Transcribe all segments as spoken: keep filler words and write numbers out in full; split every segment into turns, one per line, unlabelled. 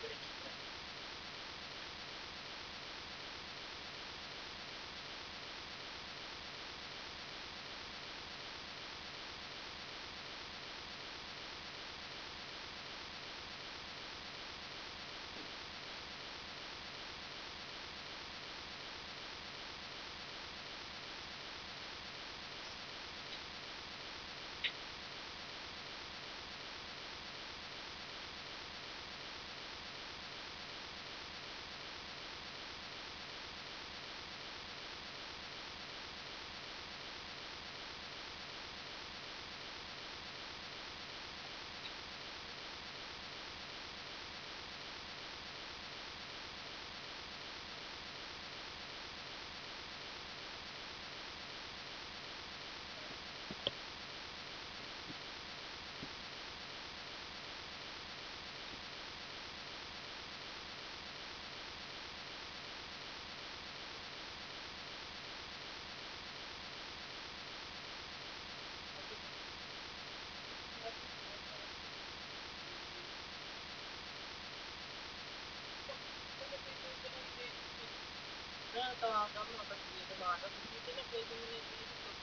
Kaya tawagan mo tapos hindi sumasagot. Dito na pwede mo na i-edit to.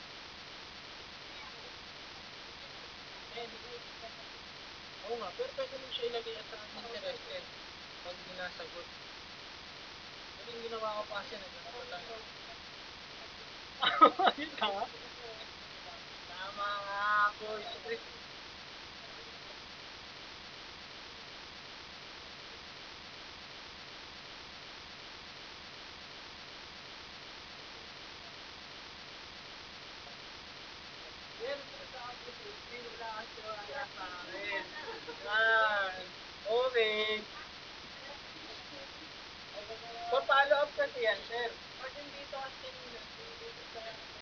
Oo nga, pero pwede mo siya ilagay at ang interested pag binasagot. Pero yung ginawa ko pa kasi nagkakata tayo. Yun tama. Tama nga, boy. Pero dito sa akin, hindi wala kang tiwala sa akin. Yan. Okay. Pa-follow up kasi yan, sir. Pag dito kasi kanina, dito sa